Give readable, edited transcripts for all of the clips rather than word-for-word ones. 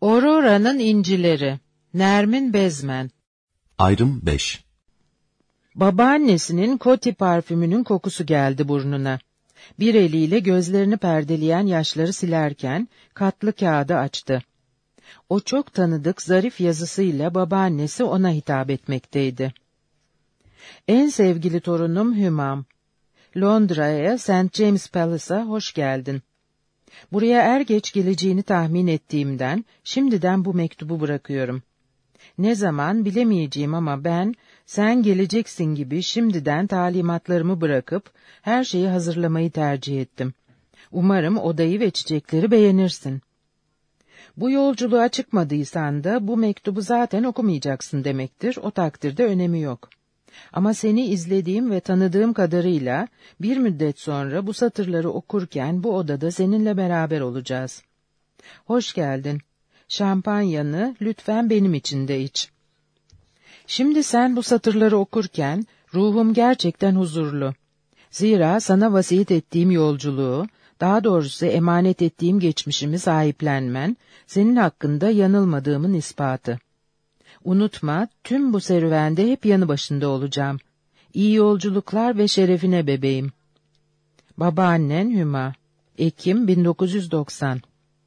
Aurora'nın İncileri. Nermin Bezmen. Ayrım 5. Babaannesinin Coty parfümünün kokusu geldi burnuna. Bir eliyle gözlerini perdeleyen yaşları silerken katlı kağıdı açtı. O çok tanıdık zarif yazısıyla babaannesi ona hitap etmekteydi. En sevgili torunum Hümam, Londra'ya St. James Palace'a hoş geldin. Buraya er geç geleceğini tahmin ettiğimden şimdiden bu mektubu bırakıyorum. Ne zaman bilemeyeceğim ama ben sen geleceksin gibi şimdiden talimatlarımı bırakıp her şeyi hazırlamayı tercih ettim. Umarım odayı ve çiçekleri beğenirsin. Bu yolculuğa çıkmadıysan da bu mektubu zaten okumayacaksın demektir, o takdirde önemi yok. Ama seni izlediğim ve tanıdığım kadarıyla bir müddet sonra bu satırları okurken bu odada seninle beraber olacağız. Hoş geldin. Şampanyanı lütfen benim için de iç. Şimdi sen bu satırları okurken ruhum gerçekten huzurlu. Zira sana vasiyet ettiğim yolculuğu, daha doğrusu emanet ettiğim geçmişimi sahiplenmen, senin hakkında yanılmadığımın ispatı. Unutma, tüm bu serüvende hep yanı başında olacağım. İyi yolculuklar ve şerefine bebeğim. Babaannen Hüma. Ekim 1990.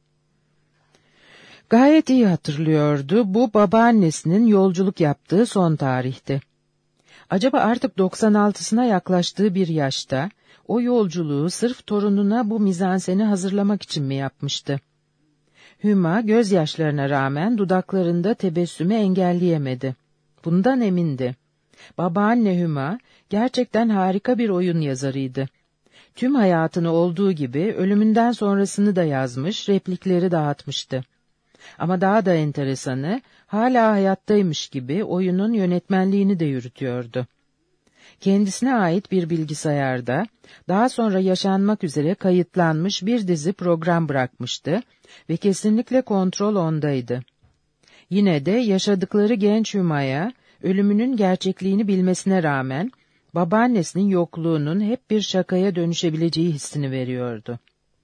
Gayet iyi hatırlıyordu, bu babaannesinin yolculuk yaptığı son tarihti. Acaba artık 96'sına yaklaştığı bir yaşta, o yolculuğu sırf torununa bu mizanseni hazırlamak için mi yapmıştı? Hüma gözyaşlarına rağmen dudaklarında tebessümü engelleyemedi. Bundan emindi. Babaanne Hüma gerçekten harika bir oyun yazarıydı. Tüm hayatını olduğu gibi ölümünden sonrasını da yazmış, replikleri dağıtmıştı. Ama daha da enteresanı, hala hayattaymış gibi oyunun yönetmenliğini de yürütüyordu. Kendisine ait bir bilgisayarda, daha sonra yaşanmak üzere kayıtlanmış bir dizi program bırakmıştı ve kesinlikle kontrol ondaydı. Yine de yaşadıkları genç Hüma'ya, ölümünün gerçekliğini bilmesine rağmen, babaannesinin yokluğunun hep bir şakaya dönüşebileceği hissini veriyordu.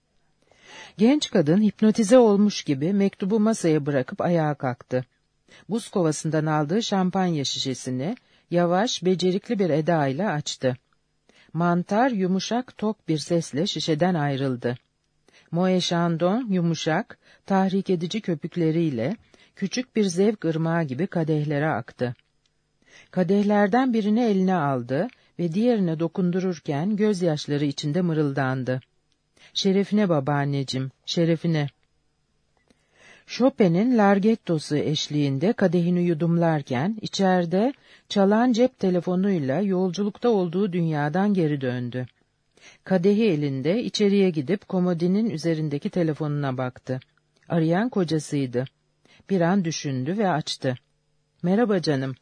Genç kadın hipnotize olmuş gibi mektubu masaya bırakıp ayağa kalktı. Buz kovasından aldığı şampanya şişesini yavaş, becerikli bir edayla açtı. Mantar yumuşak, tok bir sesle şişeden ayrıldı. Moët Chandon yumuşak, tahrik edici köpükleriyle küçük bir zevk ırmağı gibi kadehlere aktı. Kadehlerden birini eline aldı ve diğerine dokundururken gözyaşları içinde mırıldandı. Şerefine babaanneciğim, şerefine. Chopin'in Larghetto'su eşliğinde kadehini yudumlarken içeride çalan cep telefonuyla yolculukta olduğu dünyadan geri döndü. Kadehi elinde içeriye gidip komodinin üzerindeki telefonuna baktı. Arayan kocasıydı. Bir an düşündü ve açtı. Merhaba canım.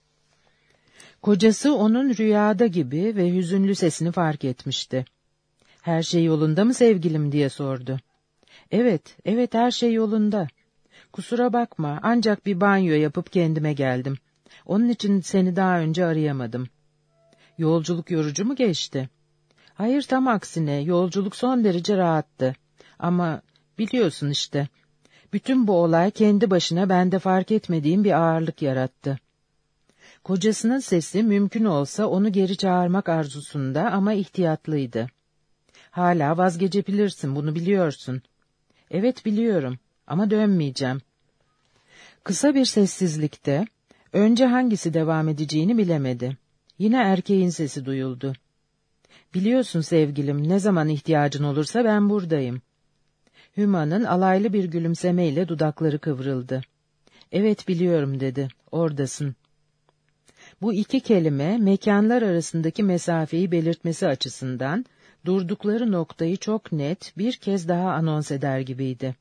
Kocası onun rüyada gibi ve hüzünlü sesini fark etmişti. Her şey yolunda mı sevgilim diye sordu. Evet her şey yolunda. Kusura bakma, ancak bir banyo yapıp kendime geldim. Onun için seni daha önce arayamadım. Yolculuk yorucu mu geçti? Hayır, tam aksine, yolculuk son derece rahattı. Ama biliyorsun işte, bütün bu olay kendi başına bende fark etmediğim bir ağırlık yarattı. Kocasının sesi mümkün olsa onu geri çağırmak arzusunda ama ihtiyatlıydı. Hala vazgeçebilirsin, bunu biliyorsun. Evet, biliyorum ama dönmeyeceğim. Kısa bir sessizlikte, önce hangisi devam edeceğini bilemedi. Yine erkeğin sesi duyuldu. Biliyorsun sevgilim, ne zaman ihtiyacın olursa ben buradayım. Hüma'nın alaylı bir gülümsemeyle dudakları kıvrıldı. Evet biliyorum dedi, oradasın. Bu iki kelime, mekanlar arasındaki mesafeyi belirtmesi açısından, durdukları noktayı çok net bir kez daha anons eder gibiydi.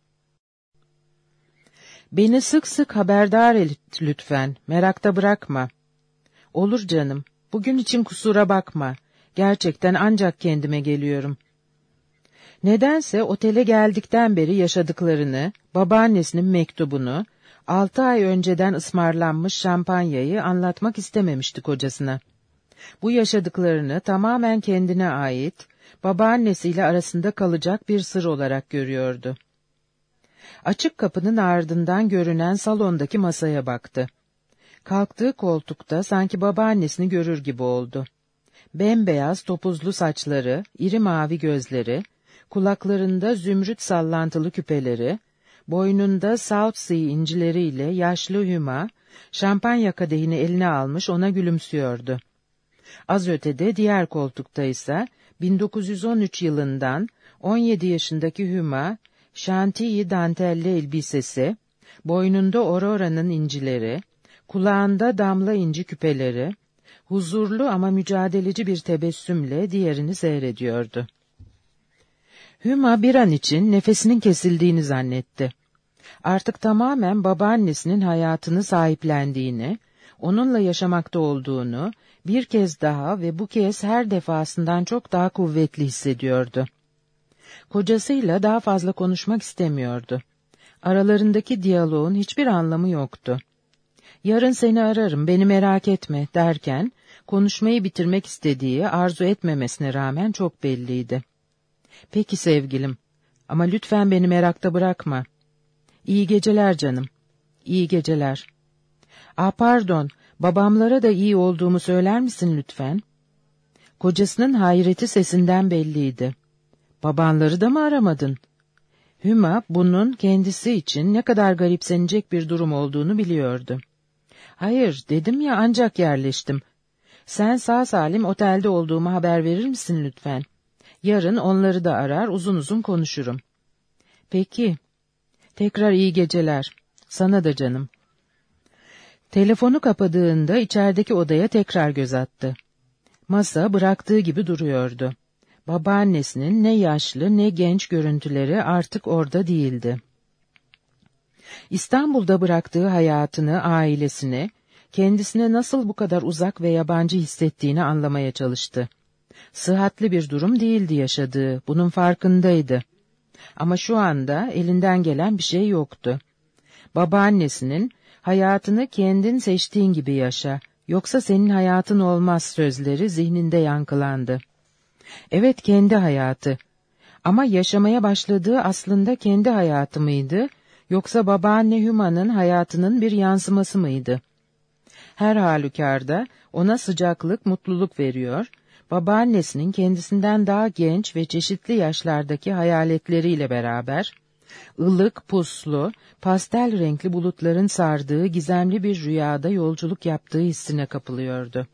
Beni sık sık haberdar et lütfen, merakta bırakma. Olur canım, bugün için kusura bakma, gerçekten ancak kendime geliyorum. Nedense otele geldikten beri yaşadıklarını, babaannesinin mektubunu, 6 ay önceden ısmarlanmış şampanyayı anlatmak istememişti kocasına. Bu yaşadıklarını tamamen kendine ait, babaannesiyle arasında kalacak bir sır olarak görüyordu. Açık kapının ardından görünen salondaki masaya baktı. Kalktığı koltukta sanki babaannesini görür gibi oldu. Bembeyaz topuzlu saçları, iri mavi gözleri, kulaklarında zümrüt sallantılı küpeleri, boynunda South Sea incileriyle yaşlı Hüma, şampanya kadehini eline almış ona gülümsüyordu. Az ötede diğer koltukta ise 1913 yılından 17 yaşındaki Hüma, şantiyi dantelli elbisesi, boynunda Aurora'nın incileri, kulağında damla inci küpeleri, huzurlu ama mücadeleci bir tebessümle diğerini seyrediyordu. Hüma bir an için nefesinin kesildiğini zannetti. Artık tamamen babaannesinin hayatını sahiplendiğini, onunla yaşamakta olduğunu, bir kez daha ve bu kez her defasından çok daha kuvvetli hissediyordu. Kocasıyla daha fazla konuşmak istemiyordu. Aralarındaki diyaloğun hiçbir anlamı yoktu. "Yarın seni ararım, beni merak etme" derken, konuşmayı bitirmek istediği, arzu etmemesine rağmen çok belliydi. "Peki sevgilim, ama lütfen beni merakta bırakma." "İyi geceler canım." "İyi geceler." Pardon, babamlara da iyi olduğumu söyler misin lütfen?" Kocasının hayreti sesinden belliydi. "Babanları da mı aramadın?" Hüma, bunun kendisi için ne kadar garipsenecek bir durum olduğunu biliyordu. "Hayır, dedim ya, ancak yerleştim. Sen sağ salim otelde olduğumu haber verir misin lütfen? Yarın onları da arar, uzun uzun konuşurum." "Peki. Tekrar iyi geceler. Sana da canım." Telefonu kapadığında içerideki odaya tekrar göz attı. Masa bıraktığı gibi duruyordu. Babaannesinin ne yaşlı ne genç görüntüleri artık orada değildi. İstanbul'da bıraktığı hayatını, ailesini, kendisine nasıl bu kadar uzak ve yabancı hissettiğini anlamaya çalıştı. Sıhhatli bir durum değildi yaşadığı, bunun farkındaydı. Ama şu anda elinden gelen bir şey yoktu. Babaannesinin, "Hayatını kendin seçtiğin gibi yaşa, yoksa senin hayatın olmaz" sözleri zihninde yankılandı. Evet, kendi hayatı. Ama yaşamaya başladığı aslında kendi hayatı mıydı, yoksa babaanne Hüma'nın hayatının bir yansıması mıydı? Her halükarda ona sıcaklık, mutluluk veriyor, babaannesinin kendisinden daha genç ve çeşitli yaşlardaki hayaletleriyle beraber, ılık, puslu, pastel renkli bulutların sardığı gizemli bir rüyada yolculuk yaptığı hissine kapılıyordu.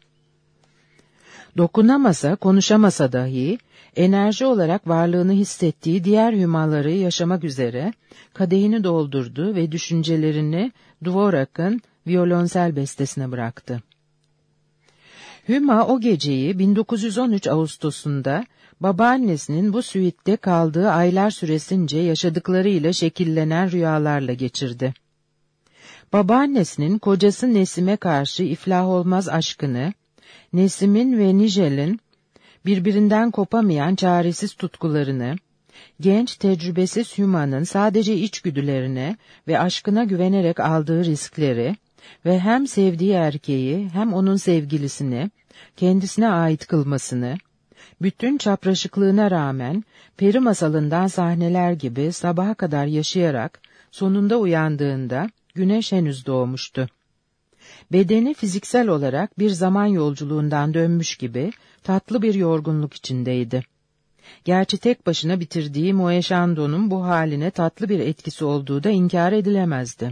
Dokunamasa, konuşamasa dahi, enerji olarak varlığını hissettiği diğer hümaları yaşamak üzere, kadehini doldurdu ve düşüncelerini Dvorak'ın violonsel bestesine bıraktı. Hüma o geceyi 1913 Ağustos'unda, babaannesinin bu süitte kaldığı aylar süresince yaşadıklarıyla şekillenen rüyalarla geçirdi. Babaannesinin kocası Nesim'e karşı iflah olmaz aşkını, Nesim'in ve Nijel'in birbirinden kopamayan çaresiz tutkularını, genç tecrübesiz Hüma'nın sadece içgüdülerine ve aşkına güvenerek aldığı riskleri ve hem sevdiği erkeği hem onun sevgilisini kendisine ait kılmasını, bütün çapraşıklığına rağmen peri masalından sahneler gibi sabaha kadar yaşayarak sonunda uyandığında güneş henüz doğmuştu. Bedeni fiziksel olarak bir zaman yolculuğundan dönmüş gibi tatlı bir yorgunluk içindeydi. Gerçi tek başına bitirdiği Moeşando'nun bu haline tatlı bir etkisi olduğu da inkar edilemezdi.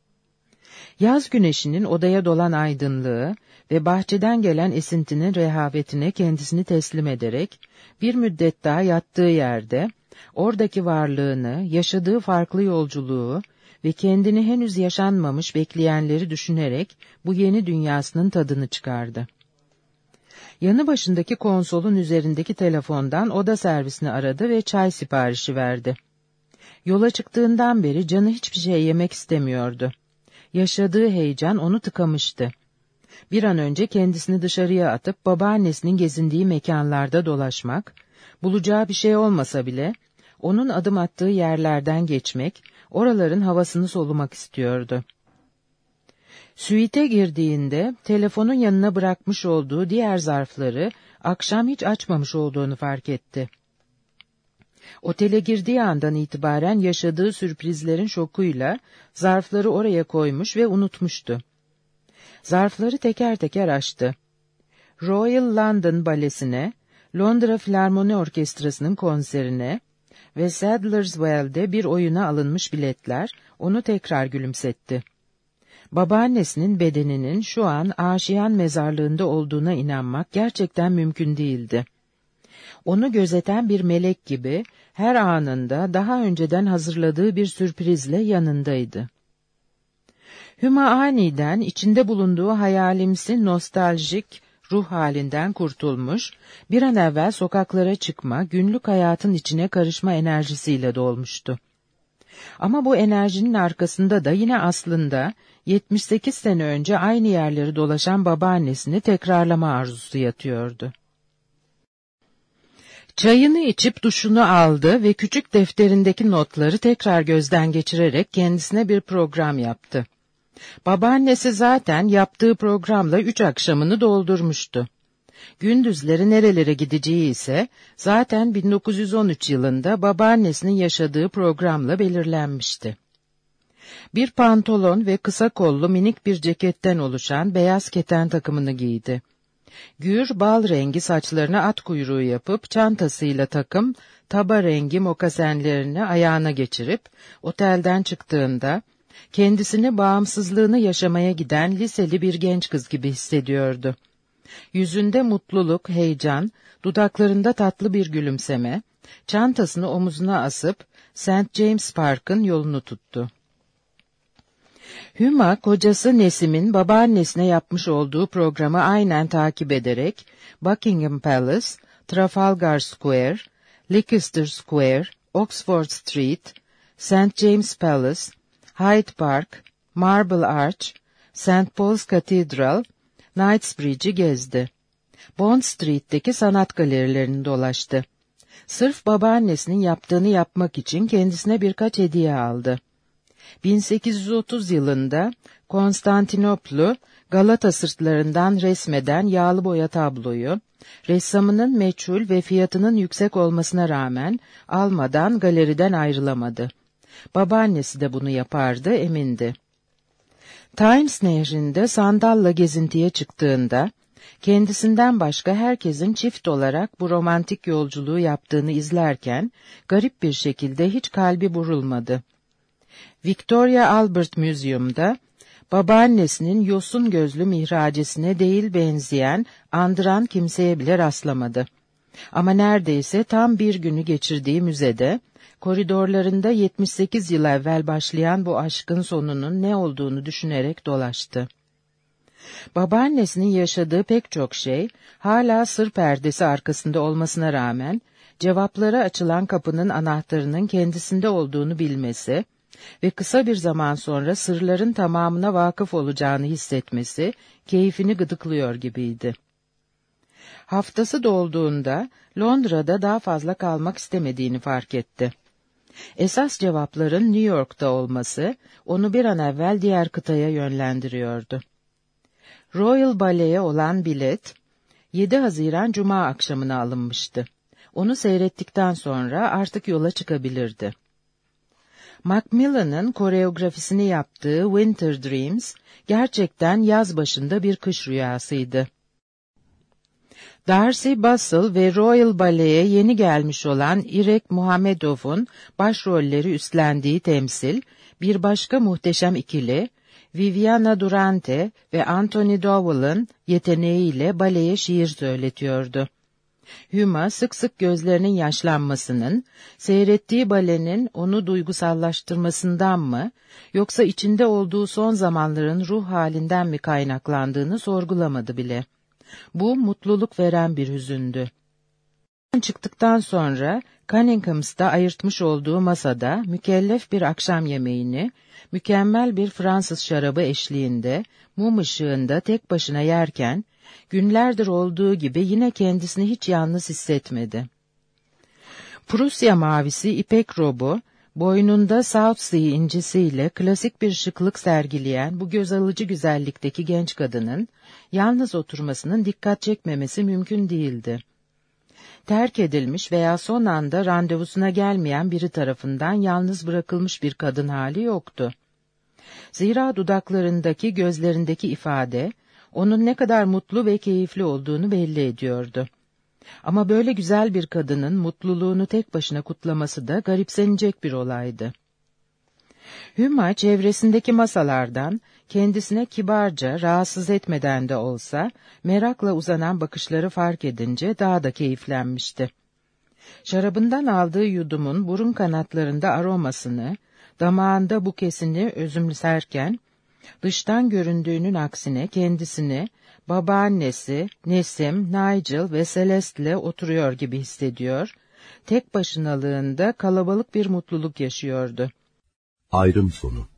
Yaz güneşinin odaya dolan aydınlığı ve bahçeden gelen esintinin rehavetine kendisini teslim ederek, bir müddet daha yattığı yerde, oradaki varlığını, yaşadığı farklı yolculuğu ve kendini henüz yaşanmamış bekleyenleri düşünerek bu yeni dünyasının tadını çıkardı. Yanı başındaki konsolun üzerindeki telefondan oda servisini aradı ve çay siparişi verdi. Yola çıktığından beri canı hiçbir şey yemek istemiyordu. Yaşadığı heyecan onu tıkamıştı. Bir an önce kendisini dışarıya atıp babaannesinin gezindiği mekanlarda dolaşmak, bulacağı bir şey olmasa bile, onun adım attığı yerlerden geçmek, oraların havasını solumak istiyordu. Süite girdiğinde, telefonun yanına bırakmış olduğu diğer zarfları, akşam hiç açmamış olduğunu fark etti. Otele girdiği andan itibaren yaşadığı sürprizlerin şokuyla zarfları oraya koymuş ve unutmuştu. Zarfları teker teker açtı. Royal London Balesi'ne, Londra Filarmoni Orkestrası'nın konserine ve Sadler's Well'de bir oyuna alınmış biletler onu tekrar gülümsetti. Babaannesinin bedeninin şu an Aşiyan mezarlığında olduğuna inanmak gerçekten mümkün değildi. Onu gözeten bir melek gibi her anında daha önceden hazırladığı bir sürprizle yanındaydı. Hüma aniden içinde bulunduğu hayalimsi nostaljik ruh halinden kurtulmuş, bir an evvel sokaklara çıkma, günlük hayatın içine karışma enerjisiyle dolmuştu. Ama bu enerjinin arkasında da yine aslında 78 sene önce aynı yerleri dolaşan babaannesini tekrarlama arzusu yatıyordu. Çayını içip duşunu aldı ve küçük defterindeki notları tekrar gözden geçirerek kendisine bir program yaptı. Babaannesi zaten yaptığı programla 3 akşamını doldurmuştu. Gündüzleri nerelere gideceği ise zaten 1913 yılında babaannesinin yaşadığı programla belirlenmişti. Bir pantolon ve kısa kollu minik bir ceketten oluşan beyaz keten takımını giydi. Gür bal rengi saçlarına at kuyruğu yapıp çantasıyla takım taba rengi mokasenlerini ayağına geçirip otelden çıktığında kendisini bağımsızlığını yaşamaya giden liseli bir genç kız gibi hissediyordu. Yüzünde mutluluk, heyecan, dudaklarında tatlı bir gülümseme, çantasını omuzuna asıp St. James Park'ın yolunu tuttu. Hüma, kocası Nesim'in babaannesine yapmış olduğu programı aynen takip ederek Buckingham Palace, Trafalgar Square, Leicester Square, Oxford Street, St. James Palace, Hyde Park, Marble Arch, St. Paul's Cathedral, Knightsbridge'i gezdi. Bond Street'teki sanat galerilerini dolaştı. Sırf babaannesinin yaptığını yapmak için kendisine birkaç hediye aldı. 1830 yılında Konstantinoplu, Galata sırtlarından resmeden yağlı boya tabloyu, ressamının meçhul ve fiyatının yüksek olmasına rağmen almadan galeriden ayrılamadı. Babaannesi de bunu yapardı, emindi. Thames Nehri'nde sandalla gezintiye çıktığında, kendisinden başka herkesin çift olarak bu romantik yolculuğu yaptığını izlerken, garip bir şekilde hiç kalbi burulmadı. Victoria Albert Museum'da, babaannesinin yosun gözlü mihracesine değil benzeyen, andıran kimseye bile rastlamadı. Ama neredeyse tam bir günü geçirdiği müzede, koridorlarında 78 yıl evvel başlayan bu aşkın sonunun ne olduğunu düşünerek dolaştı. Babaannesinin yaşadığı pek çok şey, hala sır perdesi arkasında olmasına rağmen, cevaplara açılan kapının anahtarının kendisinde olduğunu bilmesi ve kısa bir zaman sonra sırların tamamına vakıf olacağını hissetmesi, keyfini gıdıklıyor gibiydi. Haftası dolduğunda, Londra'da daha fazla kalmak istemediğini fark etti. Esas cevapların New York'ta olması, onu bir an evvel diğer kıtaya yönlendiriyordu. Royal Ballet'e olan bilet, 7 Haziran Cuma akşamına alınmıştı. Onu seyrettikten sonra artık yola çıkabilirdi. Macmillan'ın koreografisini yaptığı Winter Dreams, gerçekten yaz başında bir kış rüyasıydı. Darcy Bussell ve Royal Ballet'e yeni gelmiş olan İrek Muhammedov'un başrolleri üstlendiği temsil, bir başka muhteşem ikili, Viviana Durante ve Anthony Dowell'ın yeteneğiyle baleye şiir söyletiyordu. Hüma sık sık gözlerinin yaşlanmasının, seyrettiği balenin onu duygusallaştırmasından mı, yoksa içinde olduğu son zamanların ruh halinden mi kaynaklandığını sorgulamadı bile. Bu mutluluk veren bir hüzündü. Çıktıktan sonra Cunningham's'ta ayırtmış olduğu masada mükellef bir akşam yemeğini, mükemmel bir Fransız şarabı eşliğinde, mum ışığında tek başına yerken, günlerdir olduğu gibi yine kendisini hiç yalnız hissetmedi. Prusya mavisi ipek robu, boynunda Southsea incisiyle klasik bir şıklık sergileyen bu göz alıcı güzellikteki genç kadının, yalnız oturmasının dikkat çekmemesi mümkün değildi. terk edilmiş veya son anda randevusuna gelmeyen biri tarafından yalnız bırakılmış bir kadın hali yoktu. Zira dudaklarındaki, gözlerindeki ifade, onun ne kadar mutlu ve keyifli olduğunu belli ediyordu. Ama böyle güzel bir kadının mutluluğunu tek başına kutlaması da garipsenecek bir olaydı. Hüma çevresindeki masalardan, kendisine kibarca, rahatsız etmeden de olsa, merakla uzanan bakışları fark edince daha da keyiflenmişti. Şarabından aldığı yudumun burun kanatlarında aromasını, damağında bukesini özümserken, dıştan göründüğünün aksine kendisini, babaannesi, Nesim, Nigel ve Celeste'le oturuyor gibi hissediyor, tek başınalığında kalabalık bir mutluluk yaşıyordu. Ayrım sonu.